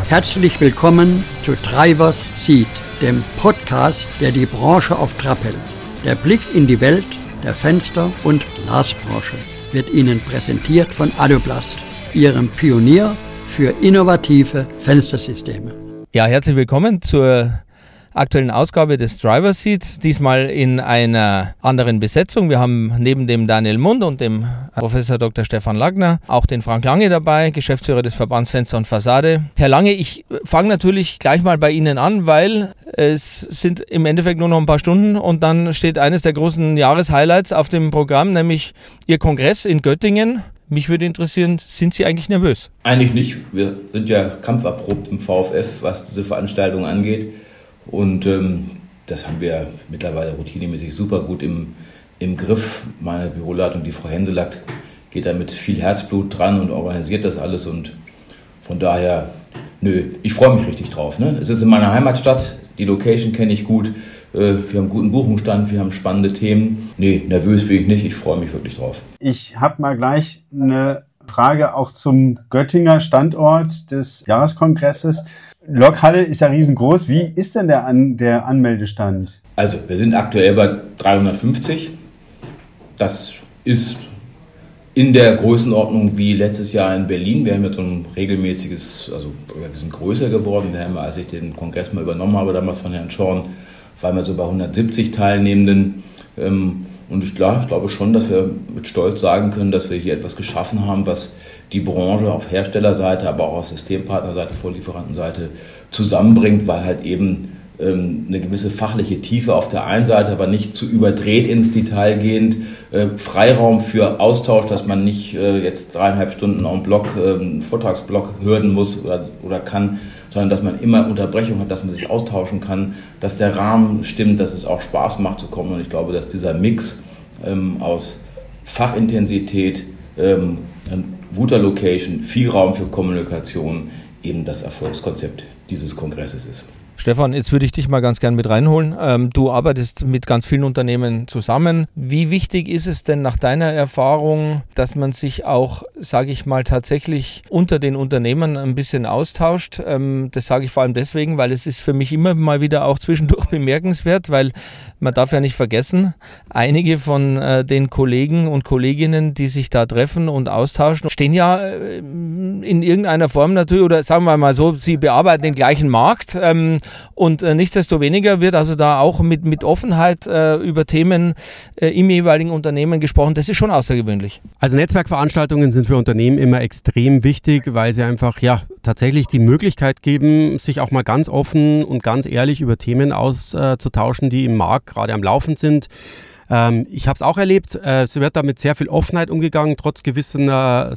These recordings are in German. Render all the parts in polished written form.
Herzlich willkommen zu Drivers Seat, dem Podcast, der die Branche auf Trab hält. Der Blick in die Welt der Fenster- und Glasbranche wird Ihnen präsentiert von Aluplast, Ihrem Pionier für innovative Fenstersysteme. Ja, herzlich willkommen zur aktuellen Ausgabe des Driver Seats, diesmal in einer anderen Besetzung. Wir haben neben dem Daniel Mund und dem Professor Dr. Stefan Langner auch den Frank Lange dabei, Geschäftsführer des Verbands Fenster und Fassade. Herr Lange, ich fange natürlich gleich mal bei Ihnen an, weil es sind im Endeffekt nur noch ein paar Stunden und dann steht eines der großen Jahreshighlights auf dem Programm, nämlich Ihr Kongress in Göttingen. Mich würde interessieren, sind Sie eigentlich nervös? Eigentlich nicht. Wir sind ja kampferprobt im VfF, was diese Veranstaltung angeht. Und das haben wir mittlerweile routinemäßig super gut im Griff. Meine Büroleitung, die Frau Henselack, geht da mit viel Herzblut dran und organisiert das alles. Und von daher, ich freue mich richtig drauf. Ne? Es ist in meiner Heimatstadt, die Location kenne ich gut. Wir haben einen guten Buchungsstand, wir haben spannende Themen. Nervös bin ich nicht, ich freue mich wirklich drauf. Ich habe mal gleich eine Frage auch zum Göttinger Standort des Jahreskongresses. Lokhalle ist ja riesengroß. Wie ist denn der Anmeldestand? Also wir sind aktuell bei 350. Das ist in der Größenordnung wie letztes Jahr in Berlin. Wir haben jetzt so ein regelmäßiges, wir sind größer geworden. Wir haben, als ich den Kongress mal übernommen habe, damals von Herrn Schorn, waren wir so bei 170 Teilnehmenden. Und ich glaube schon, dass wir mit Stolz sagen können, dass wir hier etwas geschaffen haben, was die Branche auf Herstellerseite, aber auch auf Systempartnerseite, Vorlieferantenseite zusammenbringt, weil halt eben eine gewisse fachliche Tiefe auf der einen Seite, aber nicht zu überdreht ins Detail gehend, Freiraum für Austausch, dass man nicht jetzt 3,5 Stunden en bloc einen Vortragsblock hören muss oder kann, sondern dass man immer Unterbrechung hat, dass man sich austauschen kann, dass der Rahmen stimmt, dass es auch Spaß macht zu kommen. Und ich glaube, dass dieser Mix aus Fachintensität, guter Location, viel Raum für Kommunikation eben das Erfolgskonzept dieses Kongresses ist. Stefan, jetzt würde ich dich mal ganz gern mit reinholen. Du arbeitest mit ganz vielen Unternehmen zusammen. Wie wichtig ist es denn nach deiner Erfahrung, dass man sich auch, sage ich mal, tatsächlich unter den Unternehmen ein bisschen austauscht? Das sage ich vor allem deswegen, weil es ist für mich immer mal wieder auch zwischendurch bemerkenswert, weil man darf ja nicht vergessen, einige von den Kollegen und Kolleginnen, die sich da treffen und austauschen, stehen ja in irgendeiner Form natürlich, oder sagen wir mal so, sie bearbeiten den gleichen Markt. Und nichtsdestoweniger wird also da auch mit Offenheit über Themen im jeweiligen Unternehmen gesprochen. Das ist schon außergewöhnlich. Also Netzwerkveranstaltungen sind für Unternehmen immer extrem wichtig, weil sie einfach tatsächlich die Möglichkeit geben, sich auch mal ganz offen und ganz ehrlich über Themen auszutauschen, die im Markt gerade am Laufen sind. Ich habe es auch erlebt, es wird da mit sehr viel Offenheit umgegangen, trotz gewisser,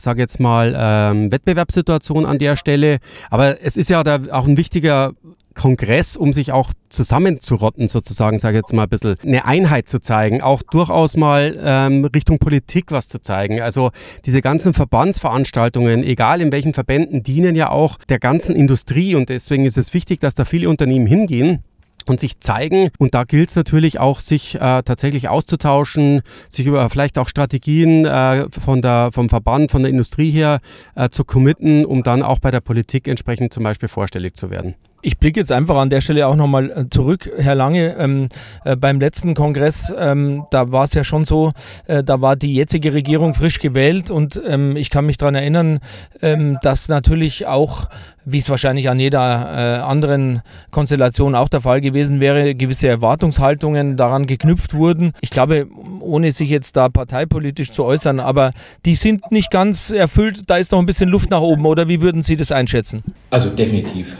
Wettbewerbssituation an der Stelle. Aber es ist ja da auch ein wichtiger Kongress, um sich auch zusammenzurotten, sozusagen, sage ich jetzt mal ein bisschen, eine Einheit zu zeigen, auch durchaus mal Richtung Politik was zu zeigen. Also diese ganzen Verbandsveranstaltungen, egal in welchen Verbänden, dienen ja auch der ganzen Industrie und deswegen ist es wichtig, dass da viele Unternehmen hingehen und sich zeigen. Und da gilt es natürlich auch, sich tatsächlich auszutauschen, sich über vielleicht auch Strategien vom Verband, von der Industrie her zu committen, um dann auch bei der Politik entsprechend zum Beispiel vorstellig zu werden. Ich blicke jetzt einfach an der Stelle auch nochmal zurück, Herr Lange, beim letzten Kongress, da war es ja schon so, da war die jetzige Regierung frisch gewählt und ich kann mich daran erinnern, dass natürlich auch, wie es wahrscheinlich an jeder anderen Konstellation auch der Fall gewesen wäre, gewisse Erwartungshaltungen daran geknüpft wurden. Ich glaube, ohne sich jetzt da parteipolitisch zu äußern, aber die sind nicht ganz erfüllt, da ist noch ein bisschen Luft nach oben, oder wie würden Sie das einschätzen? Also definitiv.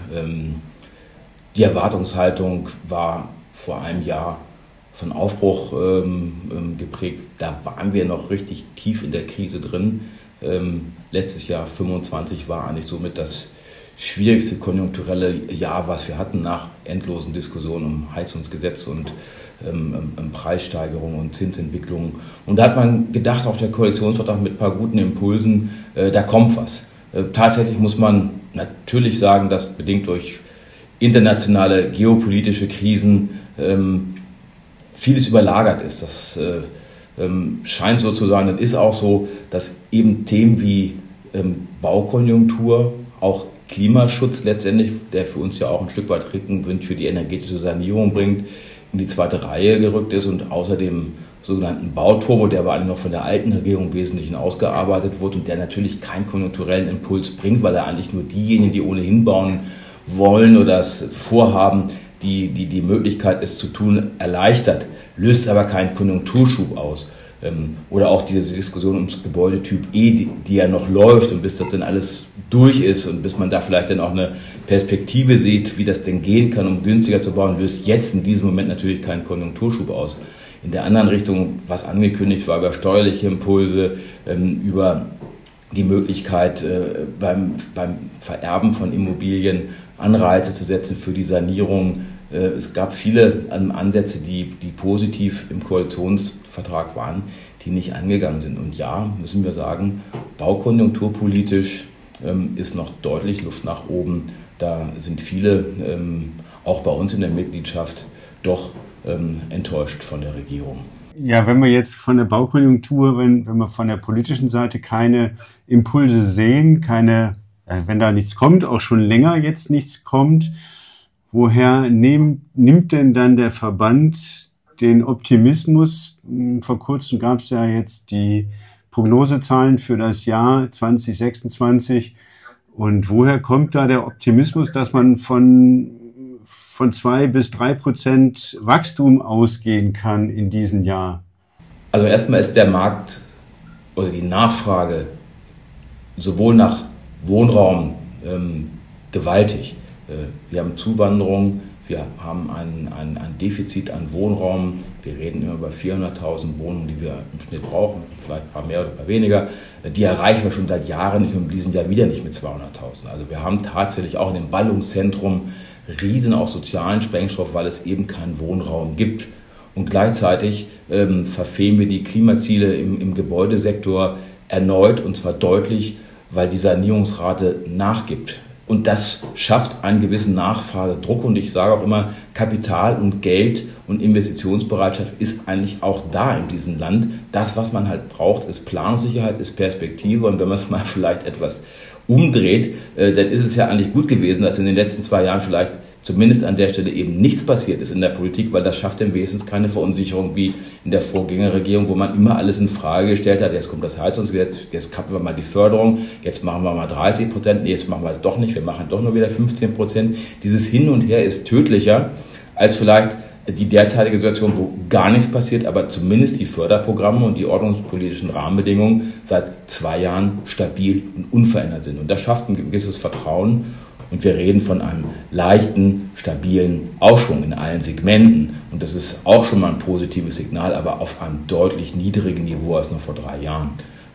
Die Erwartungshaltung war vor einem Jahr von Aufbruch geprägt. Da waren wir noch richtig tief in der Krise drin. Letztes Jahr 25 war eigentlich somit das schwierigste konjunkturelle Jahr, was wir hatten nach endlosen Diskussionen um Heizungsgesetz und Preissteigerungen und Zinsentwicklungen. Und da hat man gedacht, auch der Koalitionsvertrag mit ein paar guten Impulsen, da kommt was. Tatsächlich muss man natürlich sagen, dass bedingt durch internationale geopolitische Krisen vieles überlagert ist. Das scheint so zu sein, das ist auch so, dass eben Themen wie Baukonjunktur auch Klimaschutz letztendlich, der für uns ja auch ein Stück weit Rückenwind für die energetische Sanierung bringt, in die zweite Reihe gerückt ist und außer dem sogenannten Bauturbo, der aber eigentlich noch von der alten Regierung im Wesentlichen ausgearbeitet wurde und der natürlich keinen konjunkturellen Impuls bringt, weil er eigentlich nur diejenigen, die ohnehin bauen wollen oder das vorhaben, die Möglichkeit, es zu tun, erleichtert, löst aber keinen Konjunkturschub aus. Oder auch diese Diskussion ums Gebäudetyp E, die ja noch läuft und bis das dann alles durch ist und bis man da vielleicht dann auch eine Perspektive sieht, wie das denn gehen kann, um günstiger zu bauen, löst jetzt in diesem Moment natürlich keinen Konjunkturschub aus. In der anderen Richtung, was angekündigt war, über steuerliche Impulse, über die Möglichkeit, beim Vererben von Immobilien Anreize zu setzen für die Sanierung. Es gab viele Ansätze, die positiv im Koalitionsvertrag waren, die nicht angegangen sind. Und ja, müssen wir sagen, baukonjunkturpolitisch ist noch deutlich Luft nach oben. Da sind viele, auch bei uns in der Mitgliedschaft, doch enttäuscht von der Regierung. Ja, wenn wir jetzt von der Baukonjunktur, wenn wir von der politischen Seite keine Impulse sehen, wenn da nichts kommt, auch schon länger jetzt nichts kommt, woher nimmt denn dann der Verband den Optimismus? Vor kurzem gab es ja jetzt die Prognosezahlen für das Jahr 2026. Und woher kommt da der Optimismus, dass man von 2 bis 3% Wachstum ausgehen kann in diesem Jahr? Also erstmal ist der Markt oder die Nachfrage sowohl nach Wohnraum gewaltig. Wir haben Zuwanderung, wir haben ein Defizit an Wohnraum. Wir reden immer über 400.000 Wohnungen, die wir im Schnitt brauchen, vielleicht ein paar mehr oder ein paar weniger. Die erreichen wir schon seit Jahren nicht und in diesem Jahr wieder nicht mit 200.000. Also wir haben tatsächlich auch in dem Ballungszentrum riesen auch sozialen Sprengstoff, weil es eben keinen Wohnraum gibt. Und gleichzeitig verfehlen wir die Klimaziele im Gebäudesektor erneut und zwar deutlich, weil die Sanierungsrate nachgibt. Und das schafft einen gewissen Nachfragedruck. Und ich sage auch immer, Kapital und Geld und Investitionsbereitschaft ist eigentlich auch da in diesem Land. Das, was man halt braucht, ist Planungssicherheit, ist Perspektive. Und wenn man es mal vielleicht etwas umdreht, dann ist es ja eigentlich gut gewesen, dass in den letzten 2 Jahren vielleicht zumindest an der Stelle eben nichts passiert ist in der Politik, weil das schafft dann wenigstens keine Verunsicherung wie in der Vorgängerregierung, wo man immer alles in Frage gestellt hat. Jetzt kommt das Heizungsgesetz, jetzt kappen wir mal die Förderung, jetzt machen wir mal 30%, nee, jetzt machen wir es doch nicht, wir machen doch nur wieder 15%. Dieses Hin und Her ist tödlicher als vielleicht die derzeitige Situation, wo gar nichts passiert, aber zumindest die Förderprogramme und die ordnungspolitischen Rahmenbedingungen seit 2 Jahren stabil und unverändert sind. Und das schafft ein gewisses Vertrauen. Und wir reden von einem leichten, stabilen Aufschwung in allen Segmenten. Und das ist auch schon mal ein positives Signal, aber auf einem deutlich niedrigen Niveau als noch vor 3 Jahren.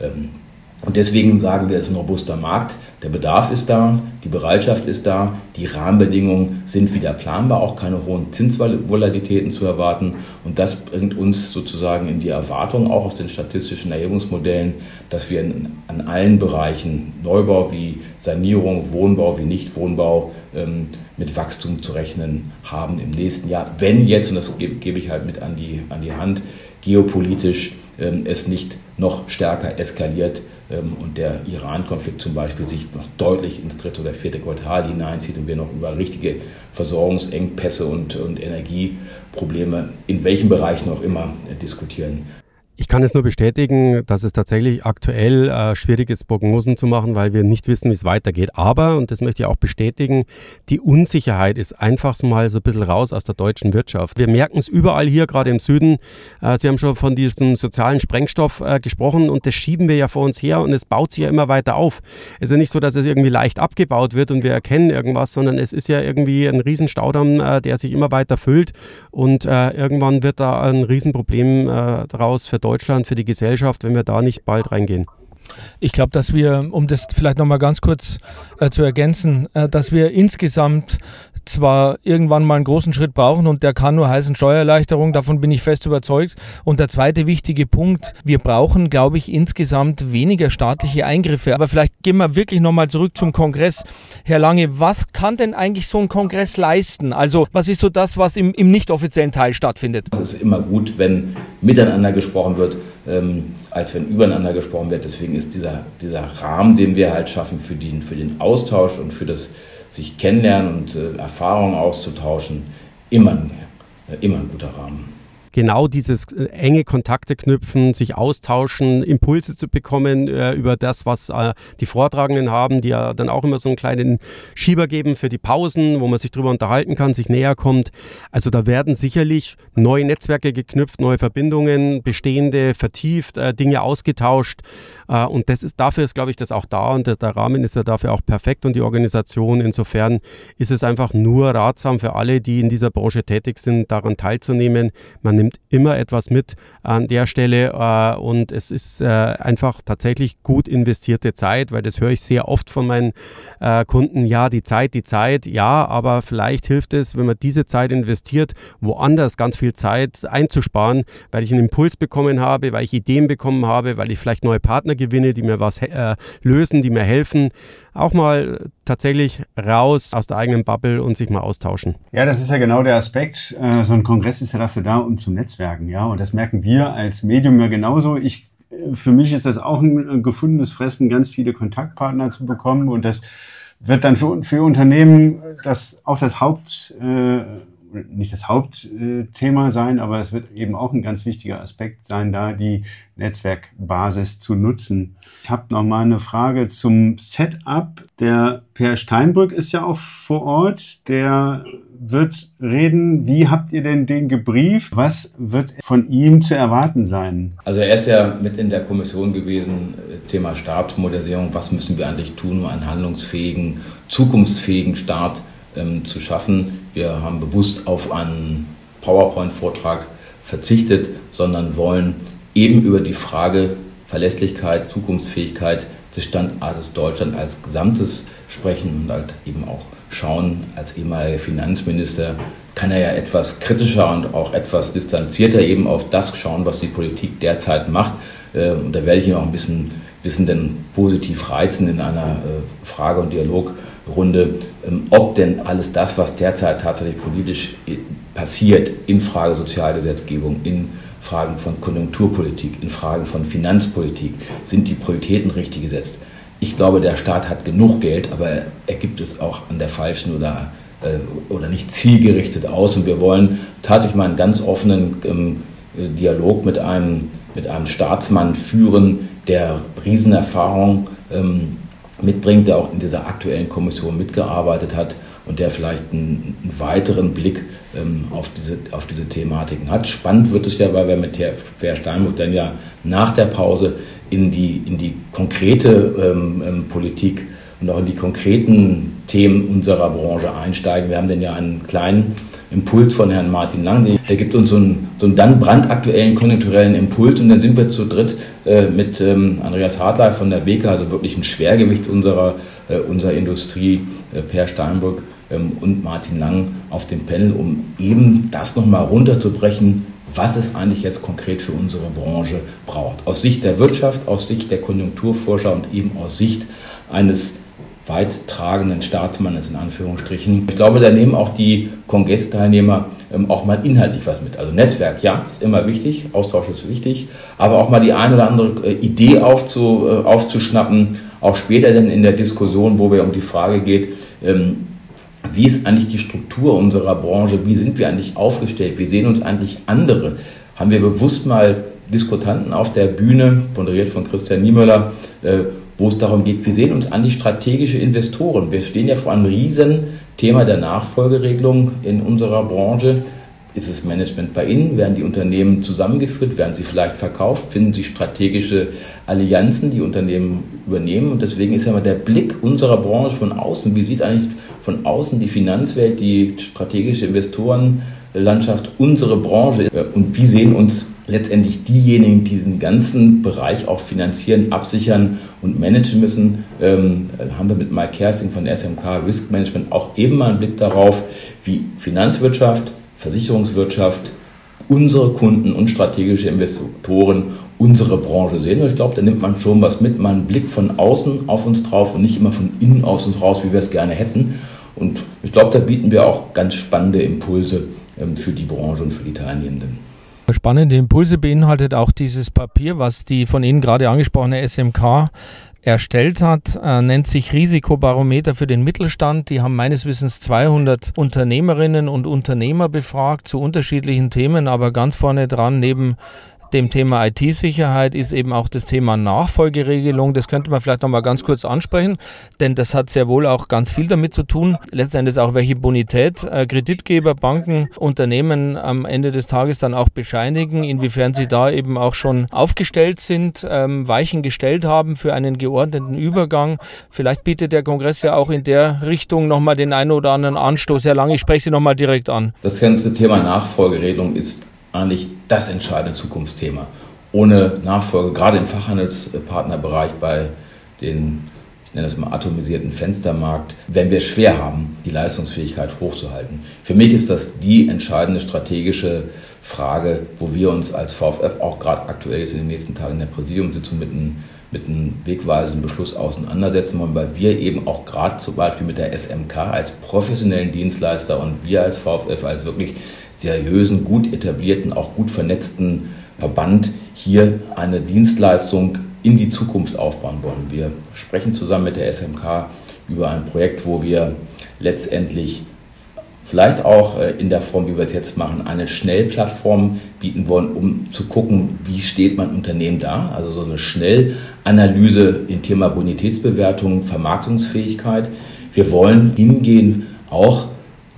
Und deswegen sagen wir, es ist ein robuster Markt. Der Bedarf ist da, die Bereitschaft ist da, die Rahmenbedingungen sind wieder planbar, auch keine hohen Zinsvolatilitäten zu erwarten. Und das bringt uns sozusagen in die Erwartung, auch aus den statistischen Erhebungsmodellen, dass wir an allen Bereichen, Neubau wie Sanierung, Wohnbau wie Nichtwohnbau, mit Wachstum zu rechnen haben im nächsten Jahr. Wenn jetzt, und das gebe ich halt mit an die Hand, geopolitisch es nicht noch stärker eskaliert und der Iran-Konflikt zum Beispiel sich noch deutlich ins 3. oder 4. Quartal hineinzieht und wir noch über richtige Versorgungsengpässe und Energieprobleme in welchen Bereichen auch immer diskutieren. Ich kann es nur bestätigen, dass es tatsächlich aktuell schwierig ist, Prognosen zu machen, weil wir nicht wissen, wie es weitergeht. Aber, und das möchte ich auch bestätigen, die Unsicherheit ist einfach so mal so ein bisschen raus aus der deutschen Wirtschaft. Wir merken es überall hier, gerade im Süden. Sie haben schon von diesem sozialen Sprengstoff gesprochen und das schieben wir ja vor uns her und es baut sich ja immer weiter auf. Es ist ja nicht so, dass es irgendwie leicht abgebaut wird und wir erkennen irgendwas, sondern es ist ja irgendwie ein Riesenstaudamm, der sich immer weiter füllt und irgendwann wird da ein Riesenproblem daraus für Deutschland, für die Gesellschaft, wenn wir da nicht bald reingehen. Ich glaube, dass wir, um das vielleicht nochmal ganz kurz zu ergänzen, dass wir insgesamt zwar irgendwann mal einen großen Schritt brauchen und der kann nur heißen Steuererleichterung, davon bin ich fest überzeugt. Und der zweite wichtige Punkt, wir brauchen, glaube ich, insgesamt weniger staatliche Eingriffe. Aber vielleicht gehen wir wirklich nochmal zurück zum Kongress. Herr Lange, was kann denn eigentlich so ein Kongress leisten? Also was ist so das, was im nicht offiziellen Teil stattfindet? Es ist immer gut, wenn miteinander gesprochen wird, als wenn übereinander gesprochen wird. Deswegen ist dieser Rahmen, den wir halt schaffen für den Austausch und für das sich kennenlernen und Erfahrungen auszutauschen, immer ein guter Rahmen. Genau dieses enge Kontakte knüpfen, sich austauschen, Impulse zu bekommen über das, was die Vortragenden haben, die ja dann auch immer so einen kleinen Schieber geben für die Pausen, wo man sich drüber unterhalten kann, sich näher kommt. Also da werden sicherlich neue Netzwerke geknüpft, neue Verbindungen, bestehende vertieft, Dinge ausgetauscht. Und dafür ist, glaube ich, das auch da und der Rahmen ist ja dafür auch perfekt und die Organisation. Insofern ist es einfach nur ratsam für alle, die in dieser Branche tätig sind, daran teilzunehmen. Man nimmt immer etwas mit an der Stelle und es ist einfach tatsächlich gut investierte Zeit, weil das höre ich sehr oft von meinen Kunden. Ja, die Zeit, ja, aber vielleicht hilft es, wenn man diese Zeit investiert, woanders ganz viel Zeit einzusparen, weil ich einen Impuls bekommen habe, weil ich Ideen bekommen habe, weil ich vielleicht neue Partner gewinne, die mir was lösen, die mir helfen. Auch mal tatsächlich raus aus der eigenen Bubble und sich mal austauschen. Ja, das ist ja genau der Aspekt. So ein Kongress ist ja dafür da, um zu netzwerken, ja. Und das merken wir als Medium ja genauso. Für mich ist das auch ein gefundenes Fressen, ganz viele Kontaktpartner zu bekommen. Und das wird dann für Unternehmen nicht das Hauptthema sein, aber es wird eben auch ein ganz wichtiger Aspekt sein, da die Netzwerkbasis zu nutzen. Ich habe noch mal eine Frage zum Setup. Der Per Steinbrück ist ja auch vor Ort. Der wird reden. Wie habt ihr denn den gebrieft? Was wird von ihm zu erwarten sein? Also er ist ja mit in der Kommission gewesen, Thema Stabsmodernisierung. Was müssen wir eigentlich tun, um einen handlungsfähigen, zukunftsfähigen Staat zu schaffen? Wir haben bewusst auf einen PowerPoint-Vortrag verzichtet, sondern wollen eben über die Frage Verlässlichkeit, Zukunftsfähigkeit des Standortes Deutschland als Gesamtes sprechen und halt eben auch schauen, als ehemaliger Finanzminister kann er ja etwas kritischer und auch etwas distanzierter eben auf das schauen, was die Politik derzeit macht. Und da werde ich ihn auch ein bisschen denn positiv reizen in einer Frage- und Dialogrunde, ob denn alles das, was derzeit tatsächlich politisch passiert, in Frage Sozialgesetzgebung, in Fragen von Konjunkturpolitik, in Fragen von Finanzpolitik, sind die Prioritäten richtig gesetzt. Ich glaube, der Staat hat genug Geld, aber er gibt es auch an der falschen oder nicht zielgerichtet aus. Und wir wollen tatsächlich mal einen ganz offenen Dialog mit einem Staatsmann führen, der Riesenerfahrung mitbringt, der auch in dieser aktuellen Kommission mitgearbeitet hat und der vielleicht einen weiteren Blick auf diese Thematiken hat. Spannend wird es ja, weil wir mit Per Steinbrück dann ja nach der Pause in die konkrete Politik und auch in die konkreten Themen unserer Branche einsteigen. Wir haben dann ja einen kleinen Impuls von Herrn Martin Lang, der gibt uns so einen dann brandaktuellen konjunkturellen Impuls und dann sind wir zu dritt mit Andreas Hartleib von der BEKA, also wirklich ein Schwergewicht unserer Industrie, Per Steinbrück und Martin Lang auf dem Panel, um eben das nochmal runterzubrechen, was es eigentlich jetzt konkret für unsere Branche braucht. Aus Sicht der Wirtschaft, aus Sicht der Konjunkturforscher und eben aus Sicht eines weit tragenden Staatsmannes in Anführungsstrichen. Ich glaube, da nehmen auch die Kongressteilnehmer auch mal inhaltlich was mit. Also Netzwerk, ja, ist immer wichtig, Austausch ist wichtig, aber auch mal die eine oder andere Idee aufzuschnappen, auch später dann in der Diskussion, wo wir um die Frage geht, wie ist eigentlich die Struktur unserer Branche, wie sind wir eigentlich aufgestellt, wie sehen uns eigentlich andere? Haben wir bewusst mal Diskutanten auf der Bühne, moderiert von Christian Niemöller, wo es darum geht, wie sehen uns eigentlich strategische Investoren? Wir stehen ja vor einem riesen Thema der Nachfolgeregelung in unserer Branche. Ist das Management bei Ihnen? Werden die Unternehmen zusammengeführt? Werden sie vielleicht verkauft? Finden Sie strategische Allianzen, die Unternehmen übernehmen? Und deswegen ist ja mal der Blick unserer Branche von außen. Wie sieht eigentlich von außen die Finanzwelt, die strategische Investorenlandschaft, unsere Branche? Und wie sehen uns letztendlich diejenigen, die diesen ganzen Bereich auch finanzieren, absichern und managen müssen, haben wir mit Mike Kersting von der SMK Risk Management auch eben mal einen Blick darauf, wie Finanzwirtschaft, Versicherungswirtschaft, unsere Kunden und strategische Investoren unsere Branche sehen. Und ich glaube, da nimmt man schon was mit, mal einen Blick von außen auf uns drauf und nicht immer von innen aus uns raus, wie wir es gerne hätten. Und ich glaube, da bieten wir auch ganz spannende Impulse für die Branche und für die Teilnehmenden. Spannende Impulse beinhaltet auch dieses Papier, was die von Ihnen gerade angesprochene SMK erstellt hat, nennt sich Risikobarometer für den Mittelstand. Die haben meines Wissens 200 Unternehmerinnen und Unternehmer befragt zu unterschiedlichen Themen, aber ganz vorne dran neben dem Thema IT-Sicherheit ist eben auch das Thema Nachfolgeregelung. Das könnte man vielleicht noch mal ganz kurz ansprechen, denn das hat sehr wohl auch ganz viel damit zu tun. Letztendlich auch, welche Bonität Kreditgeber, Banken, Unternehmen am Ende des Tages dann auch bescheinigen, inwiefern sie da eben auch schon aufgestellt sind, Weichen gestellt haben für einen geordneten Übergang. Vielleicht bietet der Kongress ja auch in der Richtung noch mal den einen oder anderen Anstoß. Herr Lange, ich spreche Sie noch mal direkt an. Das ganze Thema Nachfolgeregelung ist eigentlich das entscheidende Zukunftsthema. Ohne Nachfolge, gerade im Fachhandelspartnerbereich bei den, ich nenne das mal atomisierten Fenstermarkt, werden wir schwer haben, die Leistungsfähigkeit hochzuhalten. Für mich ist das die entscheidende strategische Frage, wo wir uns als VfF auch gerade aktuell jetzt in den nächsten Tagen in der Präsidiumssitzung mit einem wegweisenden Beschluss auseinandersetzen wollen, weil wir eben auch gerade zum Beispiel mit der SMK als professionellen Dienstleister und wir als VfF als wirklich seriösen, gut etablierten, auch gut vernetzten Verband hier eine Dienstleistung in die Zukunft aufbauen wollen. Wir sprechen zusammen mit der SMK über ein Projekt, wo wir letztendlich vielleicht auch in der Form, wie wir es jetzt machen, eine Schnellplattform bieten wollen, um zu gucken, wie steht mein Unternehmen da. Also so eine Schnellanalyse im Thema Bonitätsbewertung, Vermarktungsfähigkeit. Wir wollen hingehen, auch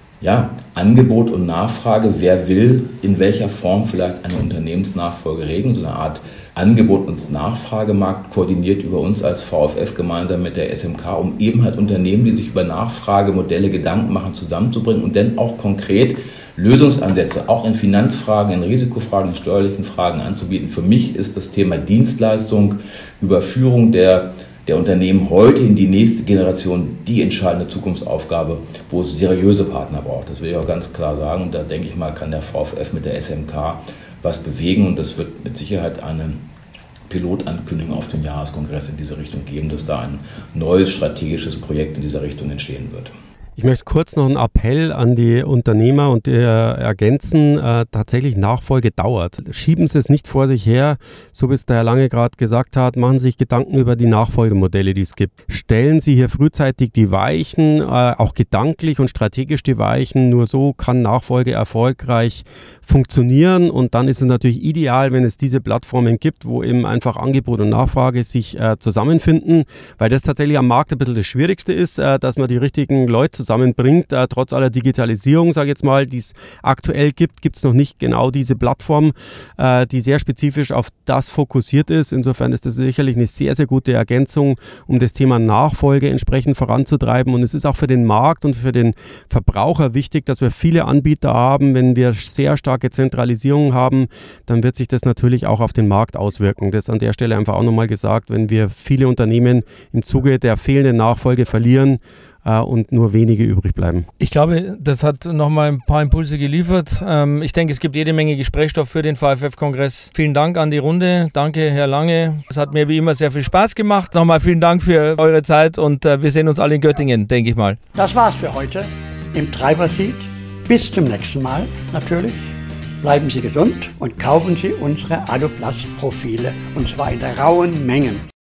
Angebot und Nachfrage, wer will in welcher Form vielleicht eine Unternehmensnachfolge regeln, so eine Art Angebot- und Nachfragemarkt koordiniert über uns als VfF gemeinsam mit der SMK, um eben halt Unternehmen, die sich über Nachfragemodelle Gedanken machen, zusammenzubringen und dann auch konkret Lösungsansätze auch in Finanzfragen, in Risikofragen, in steuerlichen Fragen anzubieten. Für mich ist das Thema Dienstleistung, Überführung der Unternehmen heute in die nächste Generation die entscheidende Zukunftsaufgabe, wo es seriöse Partner braucht. Das will ich auch ganz klar sagen. Und da denke ich mal, kann der VfF mit der SMK was bewegen. Und das wird mit Sicherheit eine Pilotankündigung auf dem Jahreskongress in diese Richtung geben, dass da ein neues strategisches Projekt in dieser Richtung entstehen wird. Ich möchte kurz noch einen Appell an die Unternehmer und ergänzen. Tatsächlich Nachfolge dauert. Schieben Sie es nicht vor sich her, so wie es der Herr Lange gerade gesagt hat. Machen Sie sich Gedanken über die Nachfolgemodelle, die es gibt. Stellen Sie hier frühzeitig die Weichen, auch gedanklich und strategisch die Weichen. Nur so kann Nachfolge erfolgreich funktionieren. Und dann ist es natürlich ideal, wenn es diese Plattformen gibt, wo eben einfach Angebot und Nachfrage sich zusammenfinden, weil das tatsächlich am Markt ein bisschen das Schwierigste ist, dass man die richtigen Leute zusammenbringt. Trotz aller Digitalisierung, sage ich jetzt mal, die es aktuell gibt, gibt es noch nicht genau diese Plattform, die sehr spezifisch auf das fokussiert ist. Insofern ist das sicherlich eine sehr, sehr gute Ergänzung, um das Thema Nachfolge entsprechend voranzutreiben. Und es ist auch für den Markt und für den Verbraucher wichtig, dass wir viele Anbieter haben. Wenn wir sehr starke Zentralisierung haben, dann wird sich das natürlich auch auf den Markt auswirken. Das an der Stelle einfach auch nochmal gesagt, wenn wir viele Unternehmen im Zuge der fehlenden Nachfolge verlieren, und nur wenige übrig bleiben. Ich glaube, das hat nochmal ein paar Impulse geliefert. Ich denke, es gibt jede Menge Gesprächsstoff für den VfF-Kongress. Vielen Dank an die Runde. Danke, Herr Lange. Es hat mir wie immer sehr viel Spaß gemacht. Nochmal vielen Dank für eure Zeit und wir sehen uns alle in Göttingen, denke ich mal. Das war's für heute im Treiber-Seat. Bis zum nächsten Mal natürlich. Bleiben Sie gesund und kaufen Sie unsere Aluplast-Profile, und zwar in rauen Mengen.